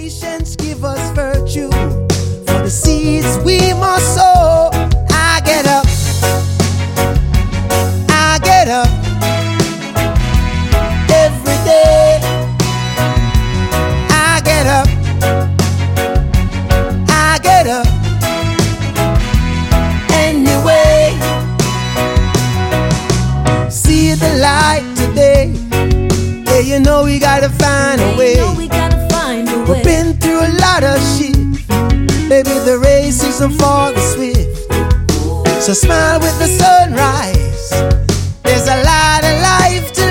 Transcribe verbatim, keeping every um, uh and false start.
Patience give us virtue. For the seeds we must sow. I get up. I get up. Every day. I get up. I get up. Anyway. See the light today. Yeah, you know we gotta find a way. We've been through a lot of shit. Maybe the race isn't for the swift. So smile with the sunrise. There's a lot of life to